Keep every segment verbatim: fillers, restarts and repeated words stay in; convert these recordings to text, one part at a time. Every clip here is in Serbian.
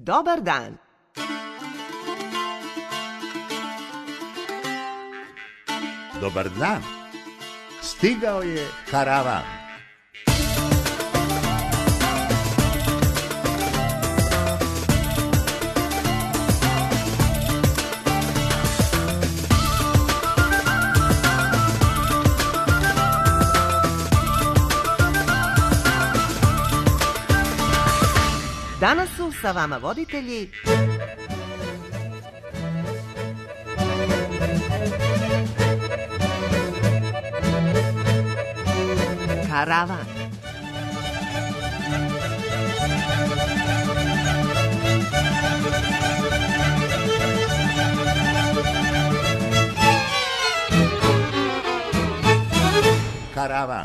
Dobar dan. Dobar dan. Stigao je karavan. Danas su sa vama voditelji Karavan. Karavan.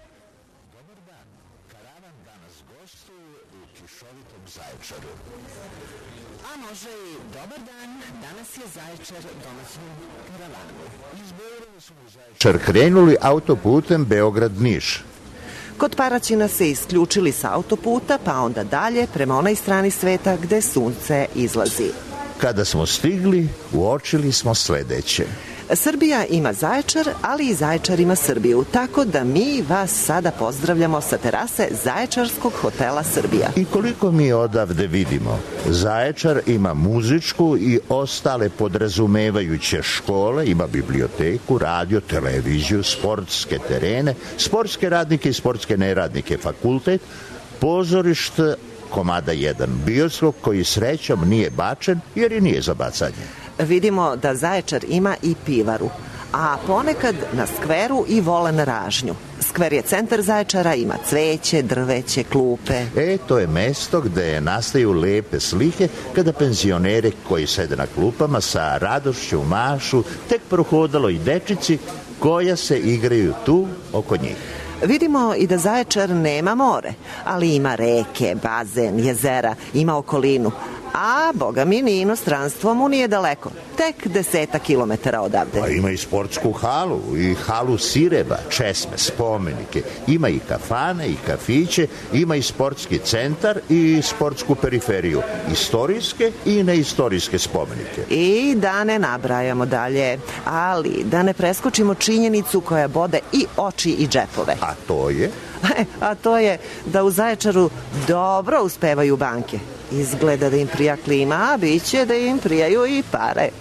A može i dobar dan, danas je Zaječar domaćin karavanu. Iz Beograda smo u Zaječar krenuli autoputem Beograd-Niš. Kod Paraćina se isključili sa autoputa, pa onda dalje prema onoj strani sveta gde sunce izlazi. Kada smo stigli, uočili smo sledeće. Srbija ima Zaječar, ali i Zaječar ima Srbiju, tako da mi vas sada pozdravljamo sa terase Zaječarskog hotela Srbija. I koliko mi odavde vidimo, Zaječar ima muzičku i ostale podrazumevajuće škole, ima biblioteku, radio, televiziju, sportske terene, sportske radnike i sportske neradnike, fakultet, pozorište, komada jedan, bioskop koji srećom nije bačen jer i nije za bacanje. Vidimo da Zaječar ima i pivaru, a ponekad na skveru i vole na ražnju. Skver je centar Zaječara, ima cveće, drveće, klupe. E, to je mesto gde nastaju lepe slike kada penzioneri koji sede na klupama sa radošću mašu, tek prohodalo i dečici koja se igraju tu oko njih. Vidimo i da Zaječar nema more, ali ima reke, bazen, jezera, ima okolinu. A, boga mi, ni inostranstvo mu nije daleko, tek deseta kilometara odavde. Pa ima i sportsku halu, i halu sireva, česme, spomenike. Ima i kafane, i kafiće, ima i sportski centar i sportsku periferiju. Istorijske i neistorijske spomenike. I da ne nabrajamo dalje, ali da ne preskočimo činjenicu koja bode i oči i džepove. A to je? A to je da u Zaječaru dobro uspevaju banke. Izgleda da im prija klima, a bit će da im prijaju i pare.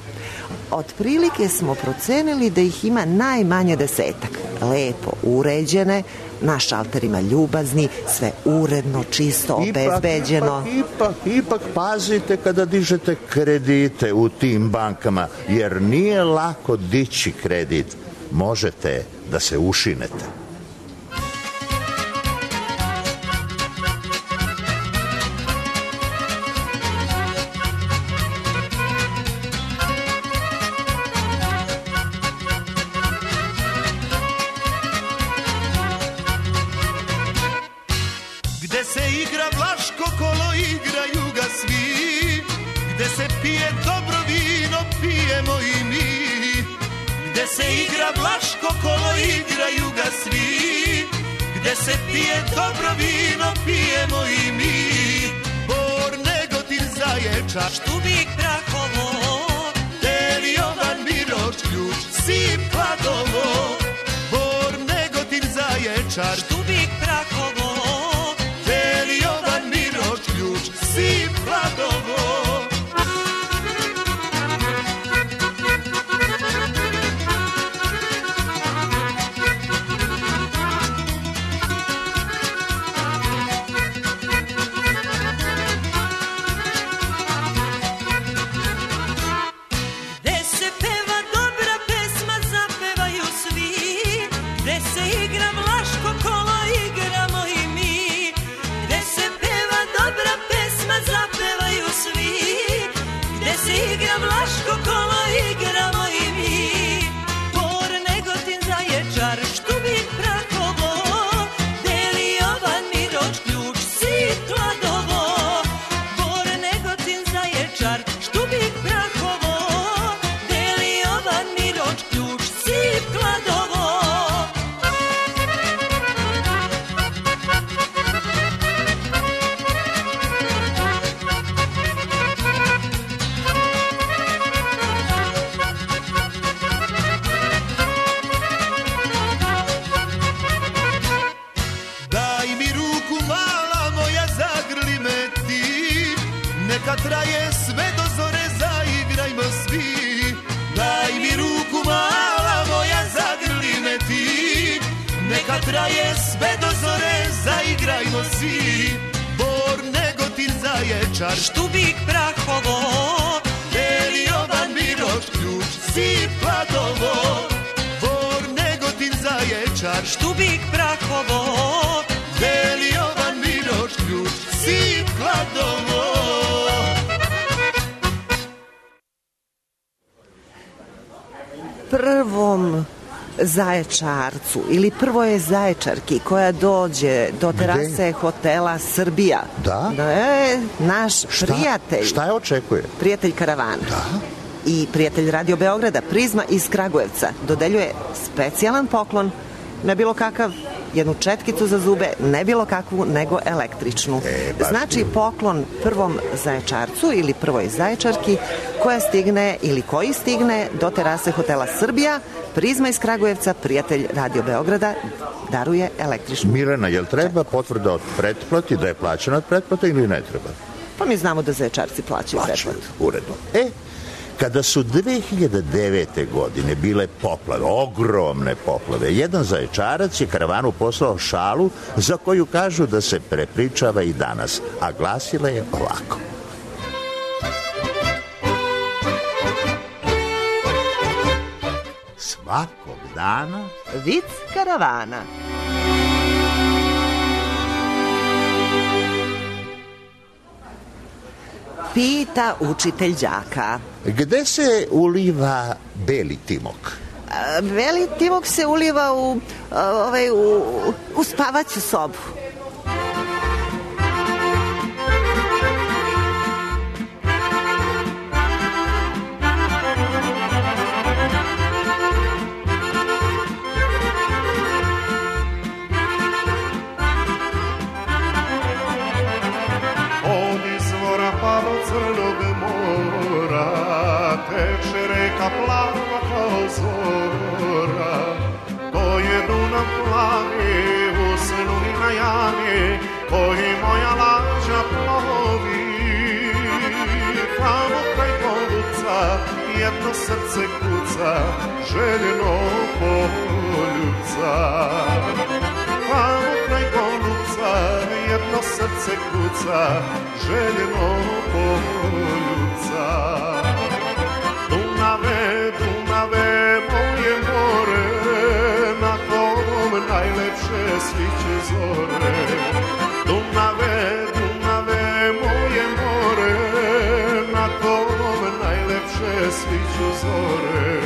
Otprilike smo procenili da ih ima najmanje desetak. Lepo uređene, na šalterima ljubazni, sve uredno, čisto, obezbeđeno. Ipak, ipak, ipak pazite kada dižete kredite u tim bankama, jer nije lako dići kredit. Možete da se ušinete. Vlaško kolo igraju ga svi, gde se pije dobro vino, pijemo i mi. Bor, Negotin, Zaječar, Štubik, Prahovo, Deli, Jovan, Miroč, Ključ, Sip, Kladovo. Bor, Negotin, Zaječar, Štubik, Prahovo, Deli, Jovan, Miroč, Ključ, Sip, Kladovo. Igra Vlaško kolo neka traje sve do zore, zaigrajmo svi. Daj mi ruku mala moja, zagrli me ti. Neka traje sve do zore, zaigrajmo svi. Bor, Negotin, Zaječar, Štubik, Prahovo, Beli Jovan, Miroč, Ključ, Sip, Kladovo. Bor, Negotin, Zaječar, Štubik, Prahovo, Beli Jovan, Miroč, Ključ, Sip, Kladovo. Prvom Zaječarcu ili prvoj Zaječarki koja dođe do terase Gde? hotela Srbija. Da? Da je naš šta, prijatelj. Šta je očekuje? Prijatelj karavana. Da? I prijatelj Radio Beograda, Prizma iz Kragujevca, dodeljuje specijalan poklon, ne bilo kakav, jednu četkicu za zube, ne bilo kakvu, nego električnu. E, znači poklon prvom Zaječarcu ili prvoj Zaječarki koja stigne ili koji stigne do terase hotela Srbija. Prizma iz Kragujevca, prijatelj Radio Beograda, daruje električnu. Milena, jel treba potvrda od pretplati, da je plaćena od pretplate ili ne treba? Pa mi znamo da Zaječarci plaćaju pretplatu. Uredno. E, kada su dve hiljade devete. godine bile poplave, ogromne poplave, jedan Zaječarac je karavanu poslao šalu za koju kažu da se prepričava i danas, a glasila je ovako. Svakog dana vic karavana. Pita učitelj đaka. Gde se uliva beli timok? A, beli timok se uliva u, a, ovaj, u, u spavaću sobu. Plava kao zora, to je Dunav plavi u snu i na javi, koji moja lađa plovi. Tamo kraj Poljuca jedno srce kuca, željeno poljuca. Tamo kraj Poljuca jedno srce kuca, željeno poljuca. Dunave, Dunave, moje more, na tom najlepše sviće zore. Dunave, Dunave, moje more, na tom najlepše sviću zore.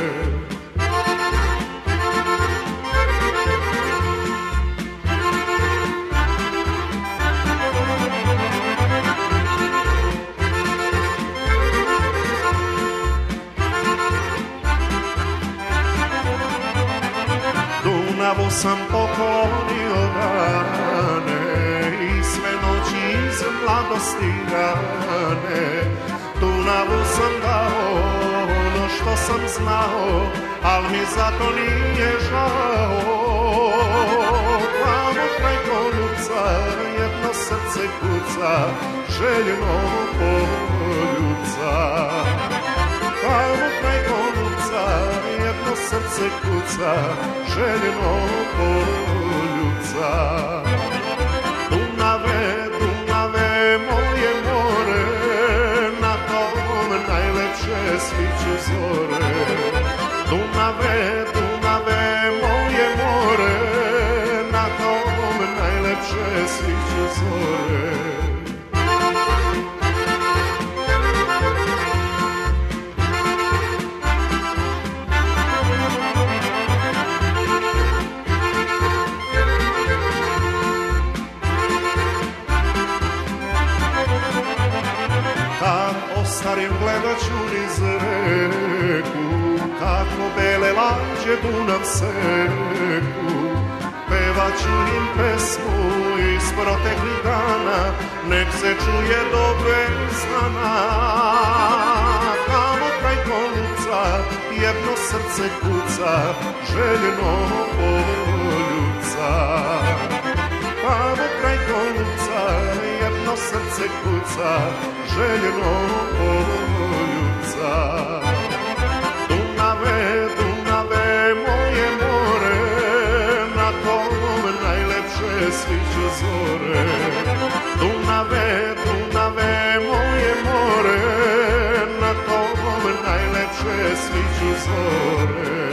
Dunavu sam poklonio dane i sve noći iz mladosti rane. Dunavu sam dao ono što sam znao, al mi zato nije žao. Tamo kraj Poljuca jedno srce kuca, željeno poljuca. Tamo kraj Poljuca jedno srce kuca, željeno poljuca. Dunave, Dunave, moje more, na tom najlepše sviću zore. Dunave, Dunave, moje more, na tom najlepše sviću zore. Starim gledat ću niz reku, kako bele lađe Dunav seku. Pevat ću im pesmu iz proteklih dana, nek se čuje dobro znana. Tamo kraj Poljuca jedno srce kuca, željeno poljuca. Tamo kraj Poljuca jedno jedno srce kuca, željno poljuca. Dunave, Dunave, moje more, na tom najlepše sviću zore. Dunave, Dunave, moje more, na tom najlepše sviću zore.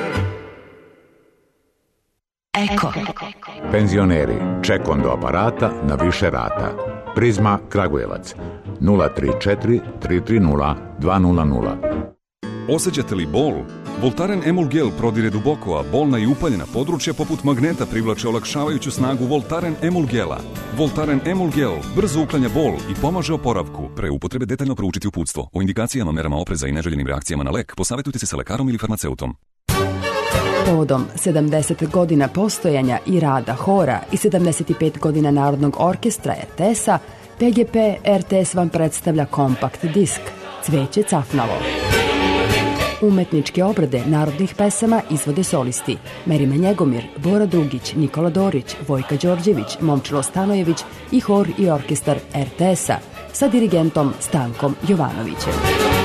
Eko. Penzioneri, ček do aparata na više rata. Prizma Kragujevac nula tri četiri tri tri nula dva nula nula. Osjećate li bol? Voltaren Emulgel prodire duboko, a bolna i upaljena područja poput magneta privlače olakšavajuću snagu Voltaren Emulgela. Voltaren Emulgel brzo uklanja bol i pomaže oporavku. Pre upotrebe detaljno proučiti uputstvo. O indikacijama, merama opreza i neželjenim reakcijama na lek posavjetujte se sa lekarom ili farmaceutom. Povodom sedamdeset godina postojanja i rada hora i sedamdeset pet godina Narodnog orkestra er te es-a, P G P er te es vam predstavlja kompakt disk Cveće cafnalo. Umetničke obrade narodnih pesama izvode solisti Merima Njegomir, Bora Dugić, Nikola Dorić, Vojka Đorđević, Momčilo Stanojević i hor i orkestar er te es-a sa dirigentom Stankom Jovanovićem.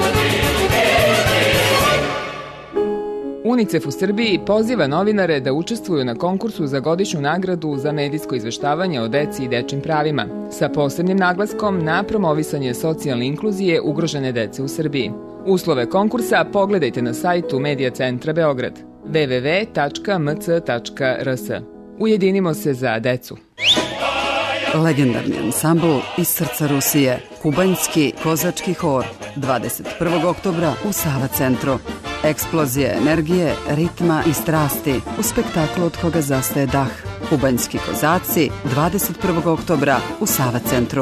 UNICEF u Srbiji poziva novinare da učestvuju na konkursu za godišnju nagradu za medijsko izveštavanje o deci i dečim pravima, sa posebnim naglaskom na promovisanje socijalne inkluzije ugrožene dece u Srbiji. Uslove konkursa pogledajte na sajtu Medija centra Beograd w w w tačka m c tačka r s. Ujedinimo se za decu. Legendarni ansambl iz srca Rusije, kubanjski kozački hor, dvadeset prvog oktobra u Sava centru. Eksplozija energije, ritma i strasti u spektaklu od koga zastaje dah. Kubanjski kozaci, dvadeset prvog oktobra u Sava centru.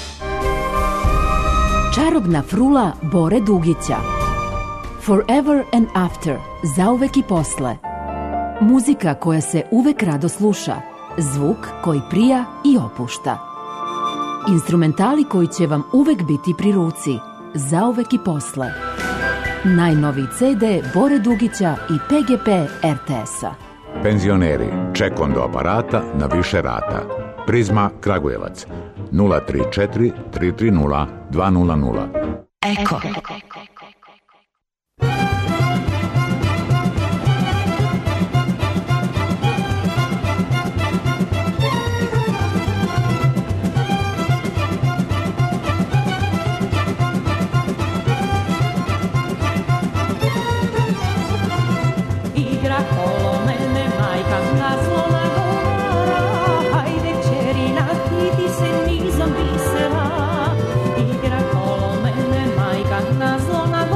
Čarobna frula Bore Dugića. Forever and After, zauvek i posle. Muzika koja se uvek rado sluša, zvuk koji prija i opušta. Instrumentali koji će vam uvek biti pri ruci, zauvek i posle. Najnoviji ce de Bore Dugića i P G P er te es-a. Penzioneri, ček do aparata na više rata. Prizma Kragujevac nula tri četiri tri tri nula dva nula nula. Eko. Igra kolo mene, majka na zlo na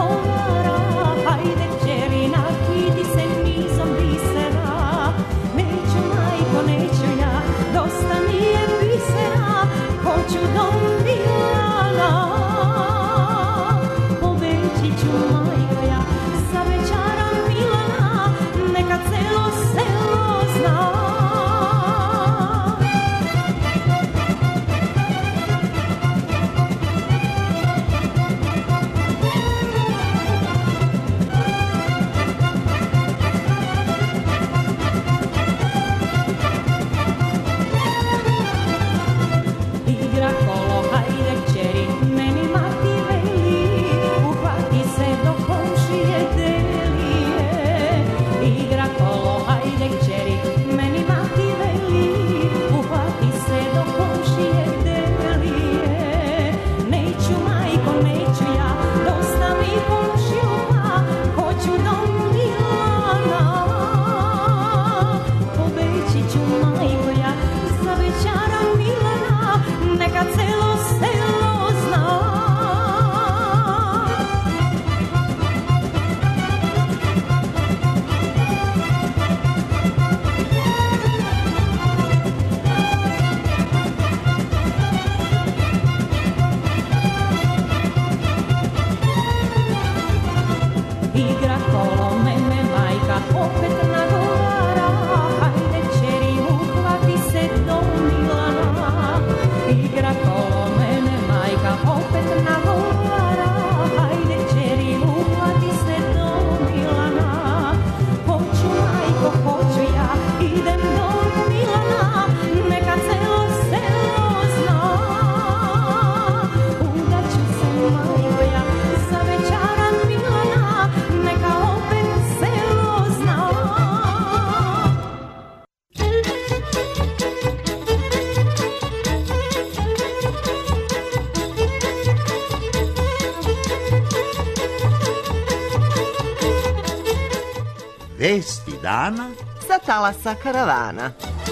Vesti dana sa talasa karavana.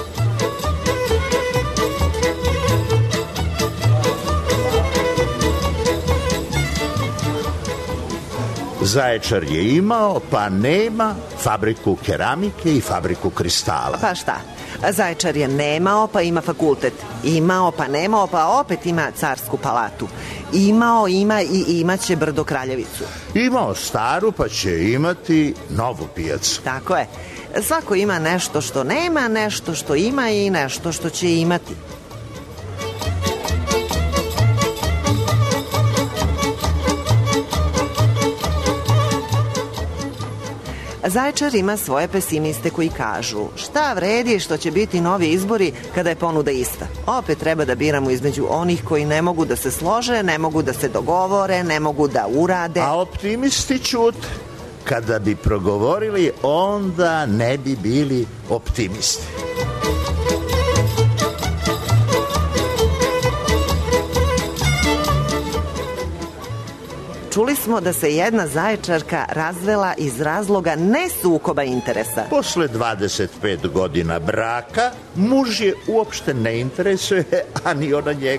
Zaječar je imao, pa nema, fabriku keramike i fabriku kristala. Pa šta? Zaječar je nemao, pa ima fakultet. Imao, pa nemao, pa opet ima carsku palatu. Imao, ima i imaće Brdo Kraljevicu. Imao staru, pa će imati novu pijacu. Tako je. Svako ima nešto što nema, nešto što ima i nešto što će imati. Zaječar ima svoje pesimiste koji kažu šta vredi što će biti novi izbori kada je ponuda ista. Opet treba da biramo između onih koji ne mogu da se slože, ne mogu da se dogovore, ne mogu da urade. A optimisti ćute. Kada bi progovorili, onda ne bi bili optimisti. Čuli smo da se jedna Zaječarka razvela iz razloga ne sukoba interesa. Posle dvadeset pet godina braka, muž je uopšte ne interesuje, a ni ona njega.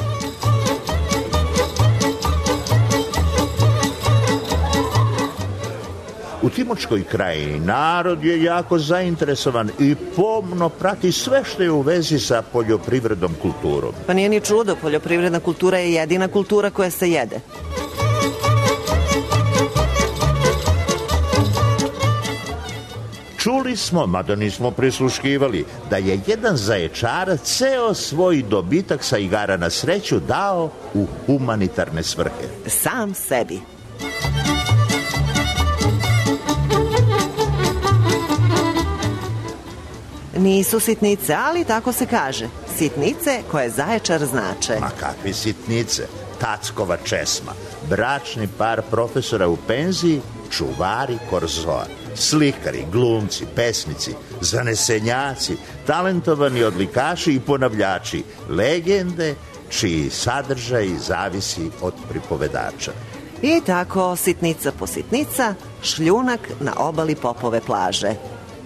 U Timočkoj krajini narod je jako zainteresovan i pomno prati sve što je u vezi sa poljoprivrednom kulturom. Pa nije ni čudo, poljoprivredna kultura je jedina kultura koja se jede. Čuli smo, mada nismo prisluškivali, da je jedan Zaječarac ceo svoj dobitak sa igara na sreću dao u humanitarne svrhe. Sam sebi. Nisu sitnice, ali tako se kaže. Sitnice koje Zaječar znače. Ma kakvi sitnice? Tackova česma. Bračni par profesora u penziji, čuvari Korzoa. Slikari, glumci, pesnici, zanesenjaci, talentovani odlikaši i ponavljači. Legende čiji sadržaj zavisi od pripovedača. I tako, sitnica po sitnica, šljunak na obali Popove plaže.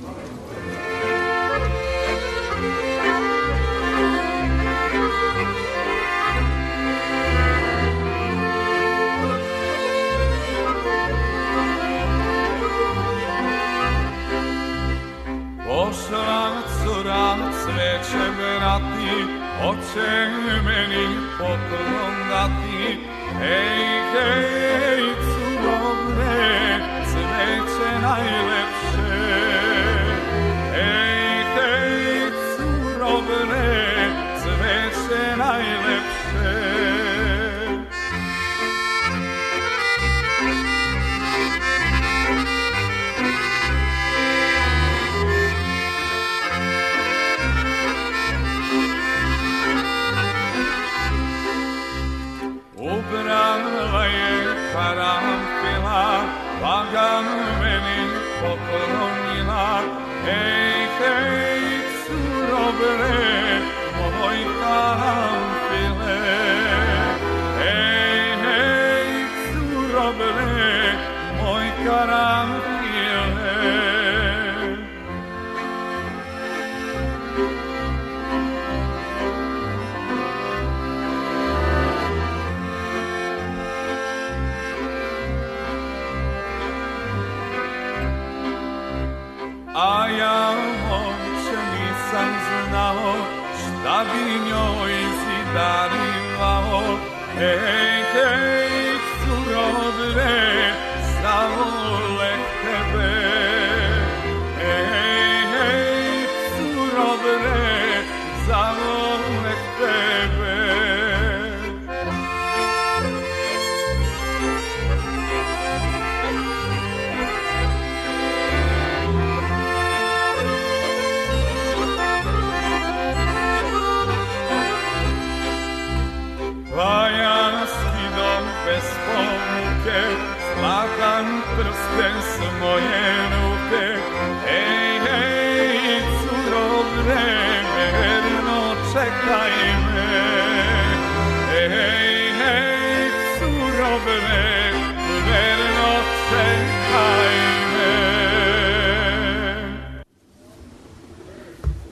Cveće vrati, hoće meni poklon dati. Hej, hej, curovne, cveće najlepše. Hej, hej, curovne, cveće najlepše. Ubrala je karanfila, pa ga meni poklonila. Hej, hej, curobre, moj karanfile. Hej, hej, curobre, moj karanfile. A ja uopće nisam znao šta bi njoj zidarivao. Hej, hej, curobre, zavoleh tebe. Hej, hej, curobre, zavoleh tebe. Pa ja skidam bez pomuke, slagan prsten s moje ruke. Hej, hej, curobre, verno čekaj me. Hej, hej, curobre, verno čekaj me.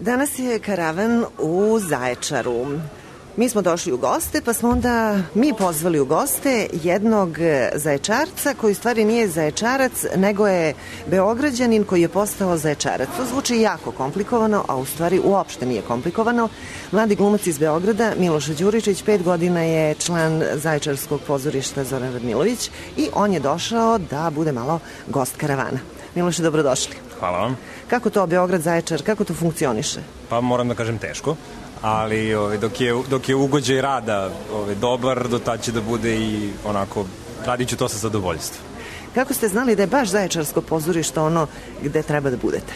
Danas je karavan u Zaječaru. Mi smo došli u goste, pa smo onda mi pozvali u goste jednog Zaječarca koji u stvari nije Zaječarac, nego je Beograđanin koji je postao Zaječarac. To zvuči jako komplikovano, a u stvari uopšte nije komplikovano. Mladi glumac iz Beograda, Miloš Đuričić, pet godina je član Zaječarskog pozorišta Zoran Radmilović i on je došao da bude malo gost karavana. Miloše, dobrodošli. Hvala vam. Kako to Beograd, Zaječar, kako to funkcioniše? Pa moram da kažem teško, ali ove, dok, je, dok je ugođaj rada ove, dobar, do tad će da bude i onako, radit ću to sa zadovoljstvom. Kako ste znali da je baš Zaječarsko pozorište ono gde treba da budete?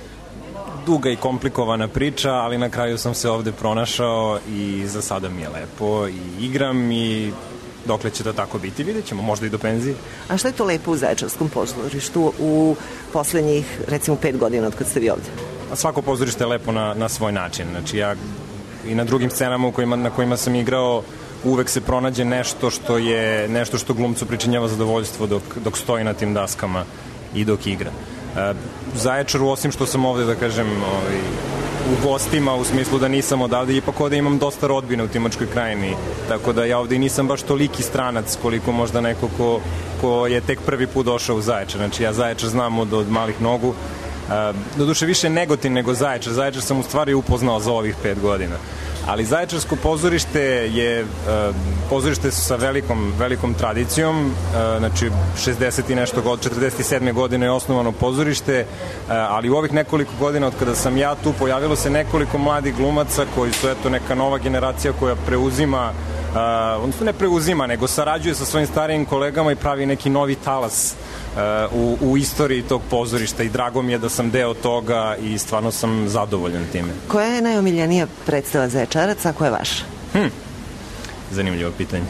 Duga i komplikovana priča, ali na kraju sam se ovde pronašao i za sada mi je lepo i igram i dokle će to tako biti, vidjet ćemo, možda i do penzije. A šta je to lepo u Zaječarskom pozorištu u poslednjih, recimo, pet godina od kad ste vi ovde? A svako pozorište je lepo na, na svoj način. Znači ja i na drugim scenama u kojima, na kojima sam igrao uvek se pronađe nešto što je nešto što glumcu pričinjava zadovoljstvo dok, dok stoji na tim daskama i dok igra. E, u Zaječaru, osim što sam ovde, da kažem, ovaj, u gostima, u smislu da nisam odavde, ipak ovde imam dosta rodbine u Timočkoj krajini, tako da ja ovde nisam baš toliki stranac koliko možda neko ko, ko je tek prvi put došao u Zaječar. Znači ja Zaječar znam od, od malih nogu, uh, doduše više Negotin nego Zaječar. Zaječar sam u stvari upoznao za ovih pet godina. Ali Zaječarsko pozorište je uh, pozorište sa velikom, velikom tradicijom, uh, znači šezdeset i nešto god, četrdeset sedme godine je osnovano pozorište, uh, ali u ovih nekoliko godina od kada sam ja tu pojavilo se nekoliko mladih glumaca koji su eto neka nova generacija koja preuzima, uh, odnosno ne preuzima, nego sarađuje sa svojim starijim kolegama i pravi neki novi talas U, u istoriji tog pozorišta i drago mi je da sam deo toga i stvarno sam zadovoljan time. Koja je najomiljenija predstava Zaječaraca, a koja je vaša? Hm, zanimljivo pitanje.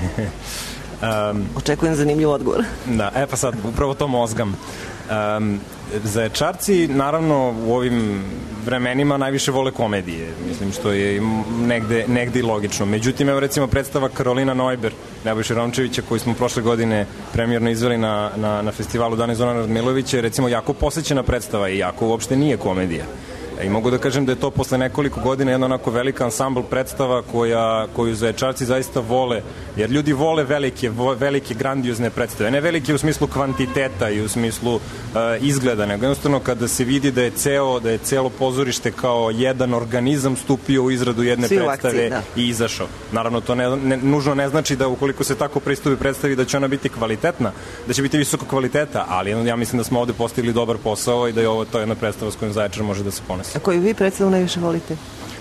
um, Očekujem zanimljiv odgovor. Da, e pa sad, upravo to mozgam. Um, Zaječarci, naravno, u ovim vremenima najviše vole komedije, mislim što je negde, negde i logično. Međutim, evo recimo predstava Karolina Neuber, Nebojše Romčevića, koju smo prošle godine premijerno izveli na, na, na festivalu Dani Zorana Radmilovića, je recimo jako posećena predstava i jako uopšte nije komedija. I mogu da kažem da je to posle nekoliko godina jedna onako velika ansambl predstava koja, koju Zaječarci zaista vole, jer ljudi vole velike, velike grandiozne predstave, ne velike u smislu kvantiteta i u smislu uh, izgleda, nego jednostavno kada se vidi da je ceo, da je celo pozorište kao jedan organizam stupio u izradu jedne Svi predstave akciji, i izašao. Naravno, to ne, ne, nužno ne znači da ukoliko se tako pristupi predstavi da će ona biti kvalitetna, da će biti visoko kvaliteta, ali ja mislim da smo ovde postigli dobar posao i da je ovo to jedna predstava s kojom Zaječar može da se ponese. A koju vi predstavu najviše volite?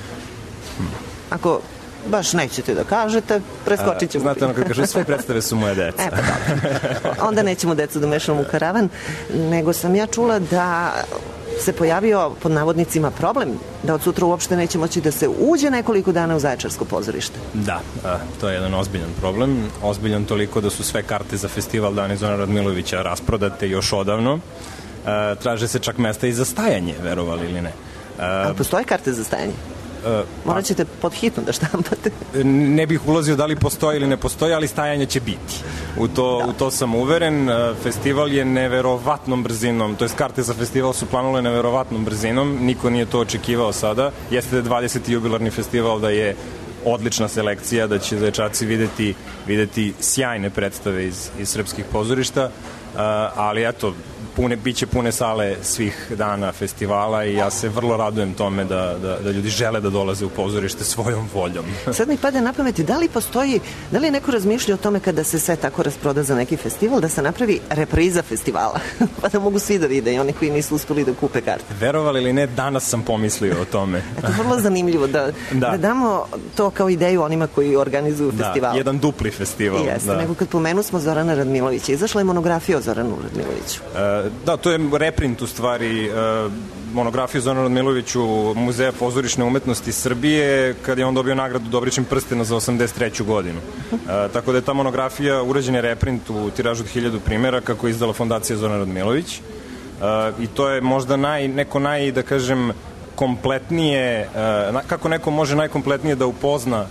Ako baš nećete da kažete, preskočit ćemo. Znate, ono kad kažu, sve predstave su moje deca. E, pa dobro. Onda nećemo decu da mešamo u karavan, nego sam ja čula da se pojavio pod navodnicima problem da od sutra uopšte neće moći da se uđe nekoliko dana u Zaječarsko pozorište. Da, a, to je jedan ozbiljan problem. Ozbiljan toliko da su sve karte za festival Dani Zorana Radmilovića rasprodate još odavno. A, traže se čak mesta i za stajanje, verovali ili ne. A postoje karte za stajanje? Uh, Morat ćete pod hitno da štampate. Ne bih ulazio da li postoji ili ne postoji, ali stajanje će biti. U to, da. u to sam uveren. Festival je neverovatnom brzinom, to jest karte za festival su planule neverovatnom brzinom, niko nije to očekivao sada. Jeste da je dvadeseti jubilarni festival, da je odlična selekcija, da će Zaječarci videti, videti sjajne predstave iz, iz srpskih pozorišta, uh, ali eto, pune, bit će pune sale svih dana festivala i ja se vrlo radujem tome da, da, da ljudi žele da dolaze u pozorište svojom voljom. Sad mi pada na pamet, da li postoji, da li neko razmišlja o tome kada se sve tako rasproda za neki festival, da se napravi repriza festivala, pa da mogu svi da vide i oni koji nisu uspeli da kupe karte? Verovali ili ne, danas sam pomislio o tome. Eto, vrlo zanimljivo da, da. da damo to kao ideju onima koji organizuju da, festival. Da, jedan dupli festival. Jeste, da. nego kad pomenu smo Zorana Radmilovića, izašla je monografija o Zoranu Radmiloviću. E, Da, to je reprint u stvari uh, monografije Zorana Radmiloviću Muzeja pozorišne umetnosti Srbije, kad je on dobio nagradu Dobrićem prstena za osamdeset treću godinu. Uh, tako da je ta monografija urađen je reprint u tiražu od hiljadu primjera kako je izdala fondacija Zoran Radmilović. Uh, I to je možda naj, neko naj, da kažem, kompletnije, uh, kako neko može najkompletnije da upozna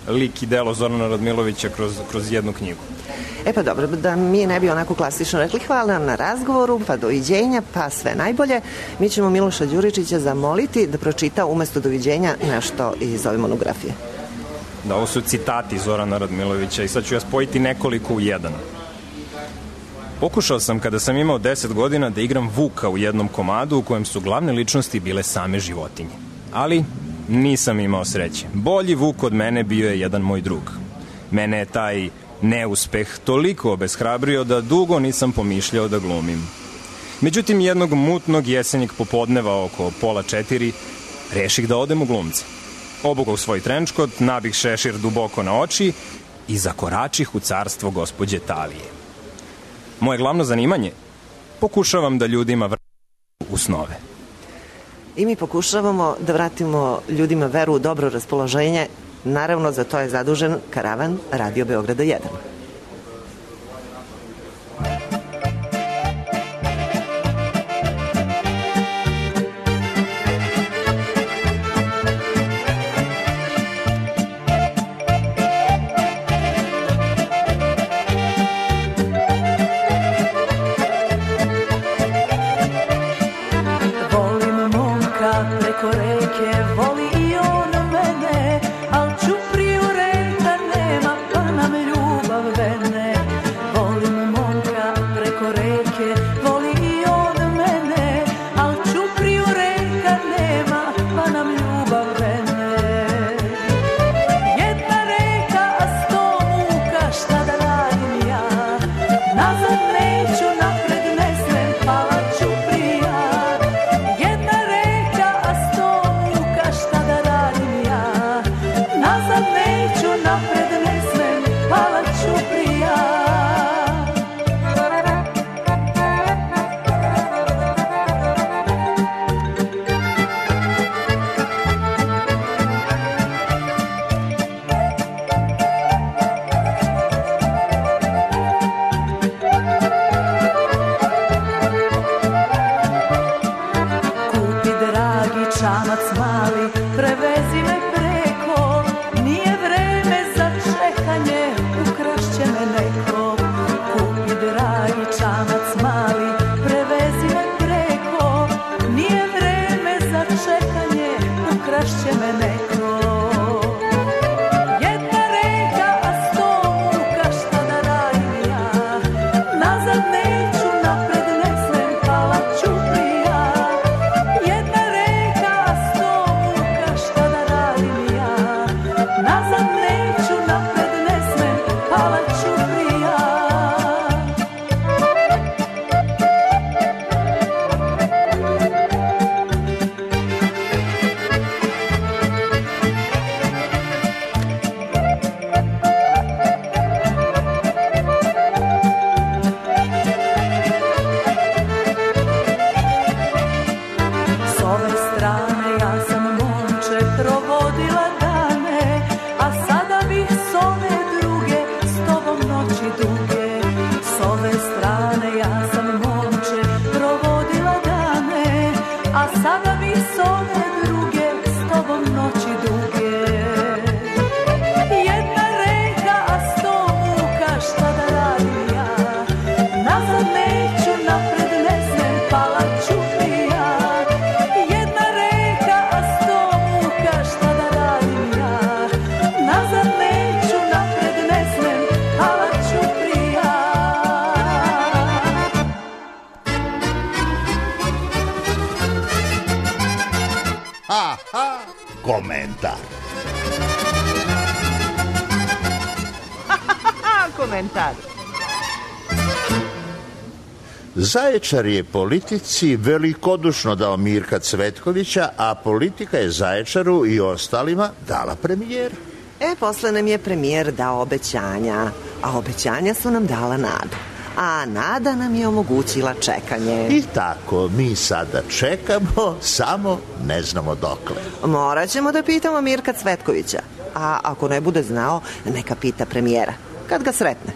lik i delo Zorana Radmilovića kroz, kroz jednu knjigu. E pa dobro, da mi ne bi onako klasično rekli hvala nam na razgovoru, pa doviđenja, pa sve najbolje, mi ćemo Miloša Đuričića zamoliti da pročita umesto doviđenja nešto iz ove monografije. Da, ovo su citati Zorana Radmilovića i sad ću ja spojiti nekoliko u jedan. Pokušao sam kada sam imao deset godina da igram Vuka u jednom komadu u kojem su glavne ličnosti bile same životinje. Ali nisam imao sreće. Bolji Vuk od mene bio je jedan moj drug. Mene je taj neuspeh toliko obeshrabrio da dugo nisam pomišljao da glumim. Međutim, jednog mutnog jesenjeg popodneva oko pola četiri reših da odem u glumce. Obukao svoj trenčkot, nabih šešir duboko na oči i zakoračih u carstvo gospođe Talije. Moje glavno zanimanje? Pokušavam da ljudima vratim u snove. I mi pokušavamo da vratimo ljudima veru u dobro raspoloženje. Naravno, za to je zadužen karavan Radio Beograda jedan. Komentar. Komentar. Zaječar je politici velikodušno dao Mirka Cvetkovića, a politika je Zaječaru i ostalima dala premijer. E, posle nam je premijer dao obećanja, a obećanja su nam dala nadu. A nada nam je omogućila čekanje. I tako, mi sada čekamo, samo ne znamo dokle. Morat ćemo da pitamo Mirka Cvetkovića. A ako ne bude znao, neka pita premijera. Kad ga sretne.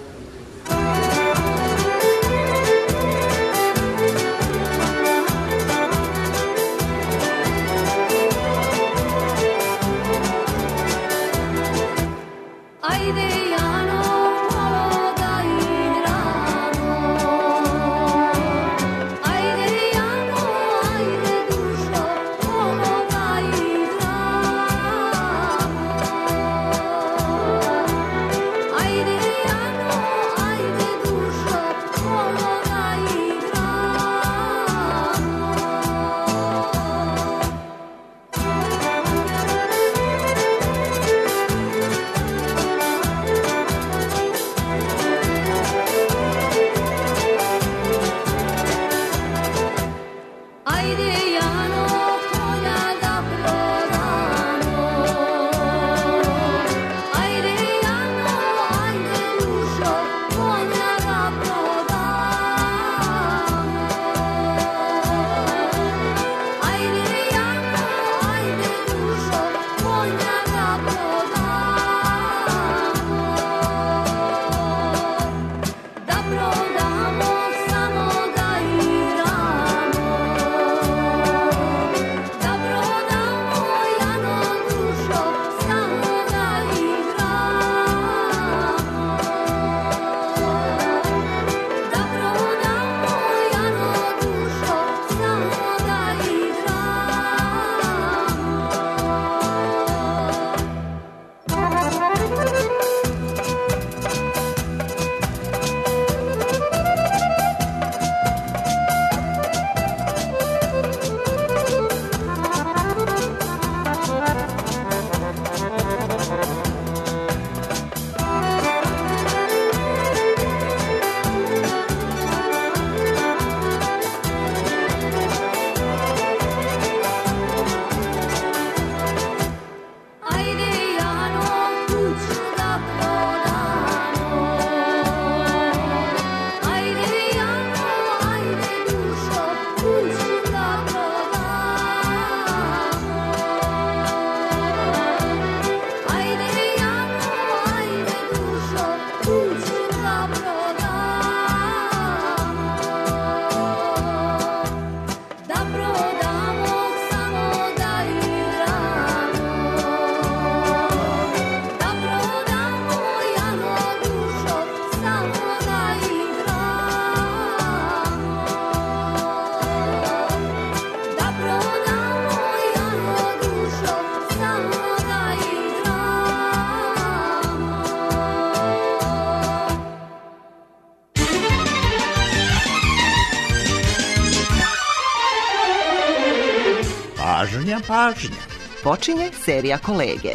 pažnja, pažnja. Počinje serija Kolege.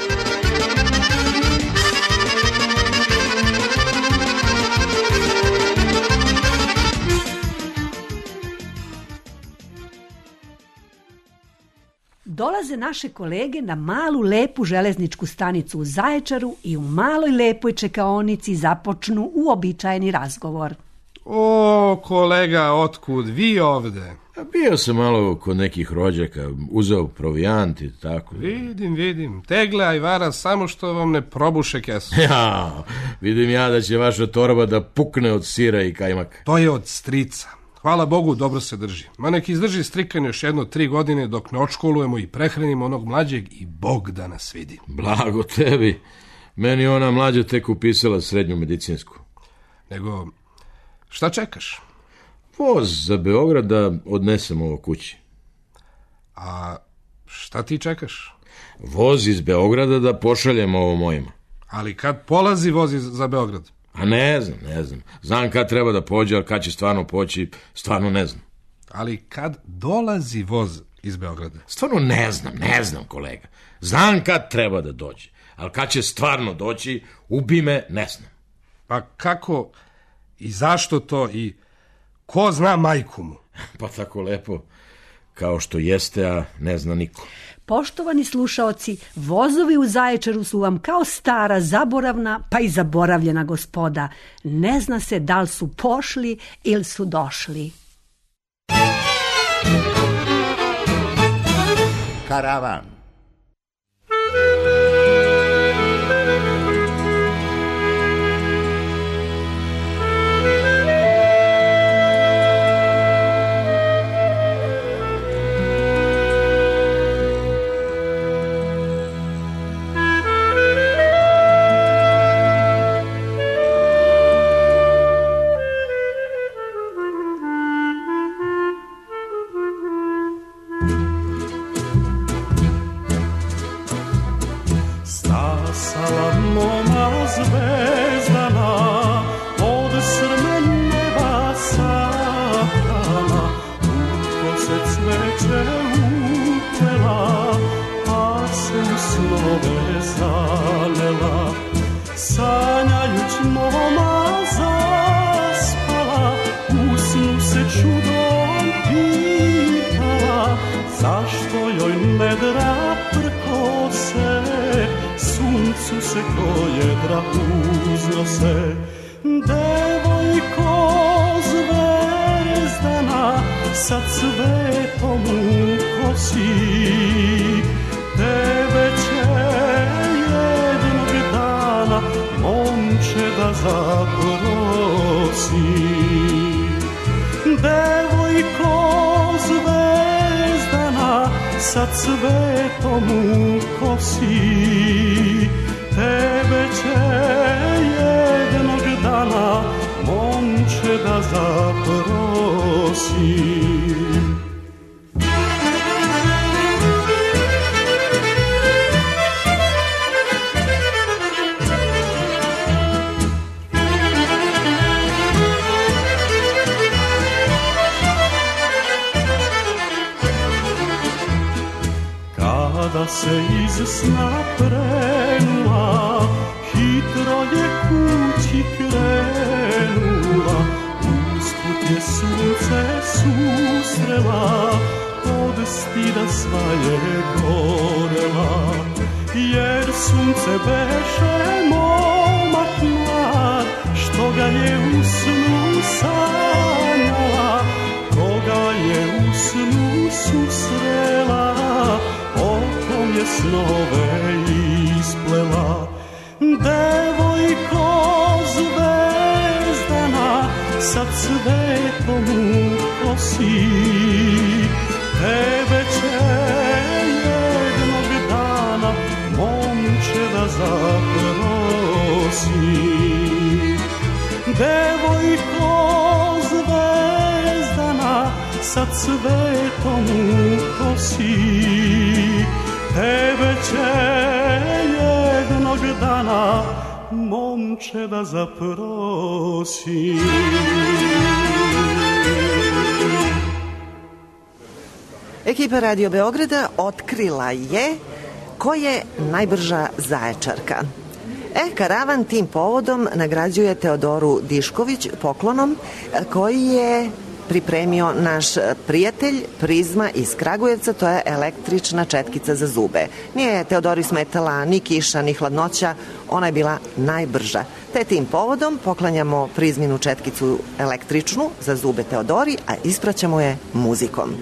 Dolaze naše kolege na malu lepu železničku stanicu u Zaječaru i u maloj lepoj čekaonici započnu uobičajeni razgovor. O, kolega, otkud vi ovde? Bio sam malo kod nekih rođaka, uzeo provijant i tako. Vidim, vidim. Tegle, ajvara, samo što vam ne probuše kesu. Ja, vidim ja da će vaša torba da pukne od sira i kajmaka. To je od strica. Hvala Bogu, dobro se drži. Ma nek izdrži strikan još jedno tri godine dok ne odškolujemo i prehranimo onog mlađeg i Bog da nas vidi. Blago tebi. Meni ona mlađa tek upisala srednju medicinsku. Nego, šta čekaš? Voz za Beograd da odnesem ovo kući. A šta ti čekaš? Voz iz Beograda da pošaljem ovo mojima. Ali kad polazi voz za Beograd? A ne znam, ne znam. Znam kad treba da pođe, ali kad će stvarno poći, stvarno ne znam. Ali kad dolazi voz iz Beograda? Stvarno ne znam, ne znam, kolega. Znam kad treba da dođe, ali kad će stvarno doći, ubi me, ne znam. Pa kako i zašto to i ko zna majku mu? Pa tako lepo, kao što jeste, a ne zna niko. Poštovani slušaoci, vozovi u Zaječaru su vam kao stara, zaboravna, pa i zaboravljena gospoda. Ne zna se da li su pošli ili su došli. Karavan. sa cvetom u kosi, tebe će jednog dana momče da zaprosi. Kada se iz sna prenula, hitro je kući krenula, usput je sunce susrela, od stida sva je gorela, jer sunce beše momak mlad, što ga je u snu sanjala, koga je u snu susrela, o kom je snove isplela. Devojko zvezdana sa cvetom u kosi, tebe će jednog dana momče da zaprosi. Devojko zvezdana sa cvetom u kosi, tebe će jednog dana momče da zaprosi. Ekipa Radio Beograda otkrila je ko je najbrža Zaječarka. E, karavan tim povodom nagrađuje Teodoru Dišković poklonom koji je pripremio naš prijatelj Prizma iz Kragujevca, to je električna četkica za zube. Nije Teodori smetala ni kiša, ni hladnoća, ona je bila najbrža. Te tim povodom poklanjamo Prizminu četkicu električnu za zube Teodori, a ispraćamo je muzikom.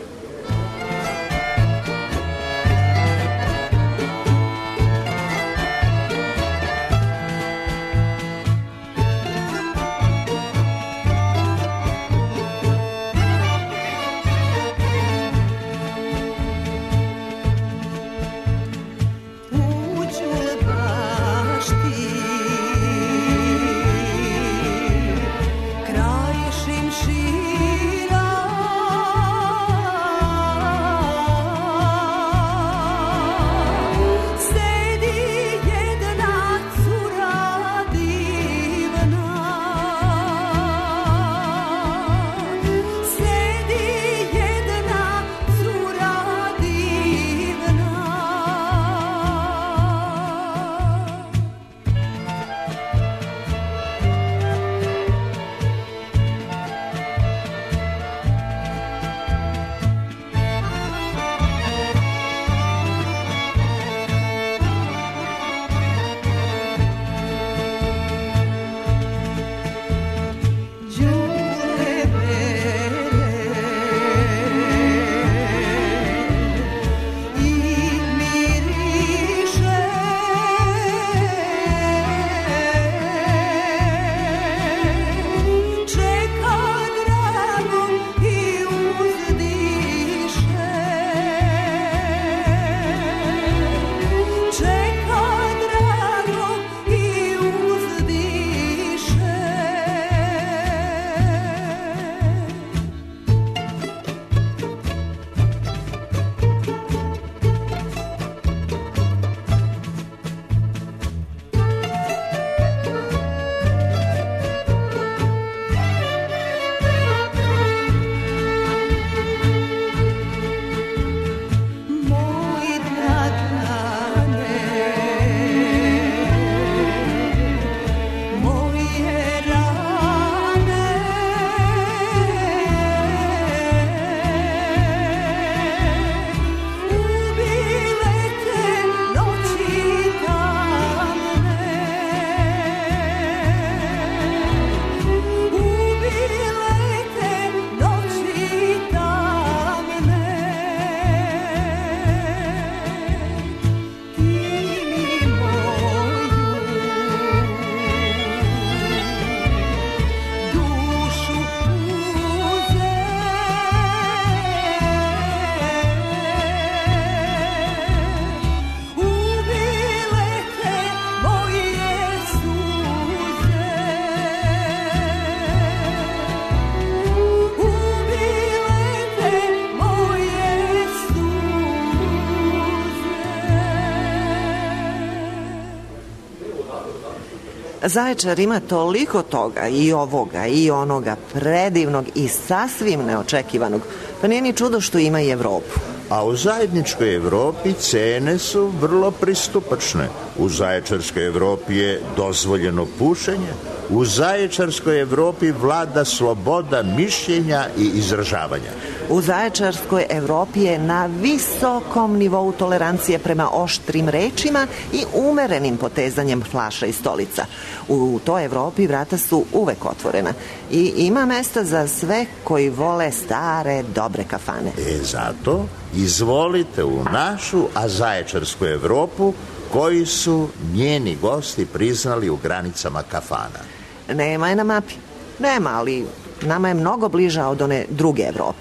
Zaječar ima toliko toga, i ovoga, i onoga, predivnog i sasvim neočekivanog, pa nije ni čudo što ima i Evropu. A u zajedničkoj Evropi cene su vrlo pristupačne. U zaječarskoj Evropi je dozvoljeno pušenje, u zaječarskoj Evropi vlada sloboda mišljenja i izražavanja. U zaječarskoj Evropi je na visokom nivou tolerancije prema oštrim rečima i umerenim potezanjem flaša i stolica. U toj Evropi vrata su uvek otvorena i ima mesta za sve koji vole stare, dobre kafane. E zato izvolite u našu, a zaječarsku Evropu, koji su njeni gosti priznali u granicama kafana. Nema je na mapi. Nema, ali nama je mnogo bliža od one druge Evrope.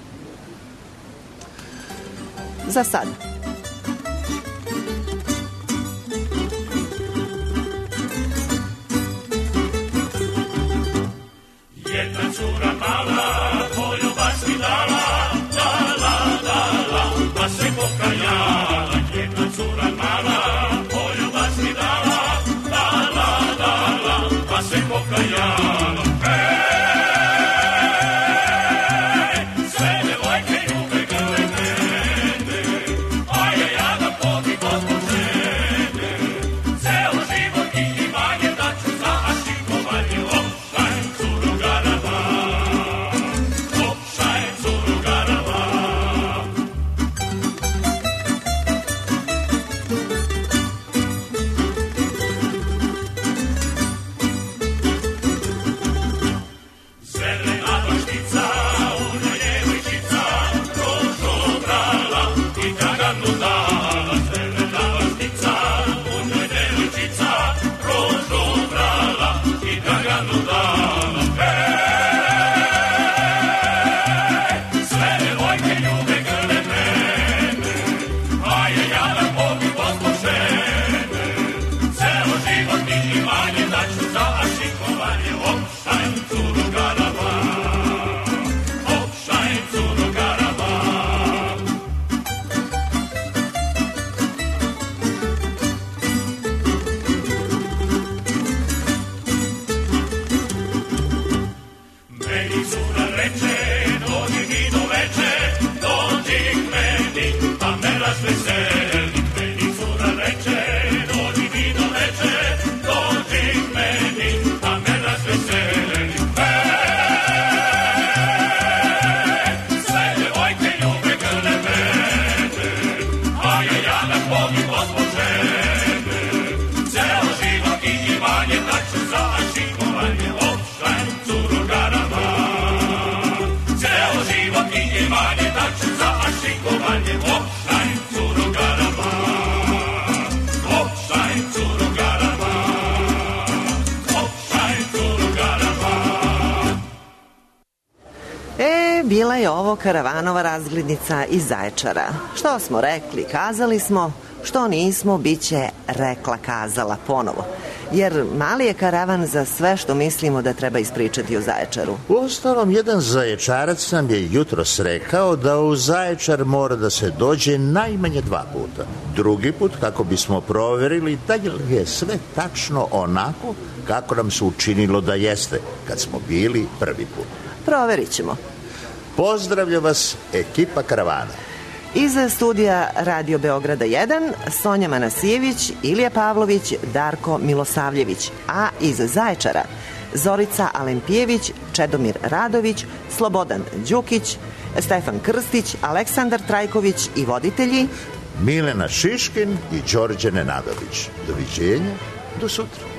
Za sad. Jedna cura mala, poljubac mi dala, dala, dala, pa se pokajala. Jedna cura mala, poljubac mi dala, dala, dala, pa se pokajala. Ej, sve devojke uvek grle meni cura reče, dođi mi do veče, dođi k meni, pa me razveseli. Meni cura reče, dođi mi do veče, dođi k meni, pa me razveseli. Sve devojke ljube grle mene, a ja jadan pogib od požene. Ceo život i imanje da ću za ašikovanje opštajem curo karavan. Ceo život i imanje da ću za ašikovanje opštajem curo karavan. Opštajem curo karavan. Opštajem curo karavan. E, bila je ovo Karavanova razglednica iz Zaječara. Što smo rekli, kazali smo, što nismo, bit će rekla, kazala ponovo. Jer mali je karavan za sve što mislimo da treba ispričati o Zaječaru. Uostalom, jedan Zaječarac nam je jutros rekao da u Zaječar mora da se dođe najmanje dva puta. Drugi put kako bismo proverili da je sve tačno onako kako nam se učinilo da jeste kad smo bili prvi put. Proverit ćemo. Pozdravlja vas ekipa Karavana. Iz studija Radio Beograda jedan, Sonja Manasijević, Ilija Pavlović, Darko Milosavljević, a iz Zaječara Zorica Alempijević, Čedomir Radović, Slobodan Đukić, Stefan Krstić, Aleksandar Trajković i voditelji Milena Šiškin i Đorđe Nenadović. Doviđenja, do sutra.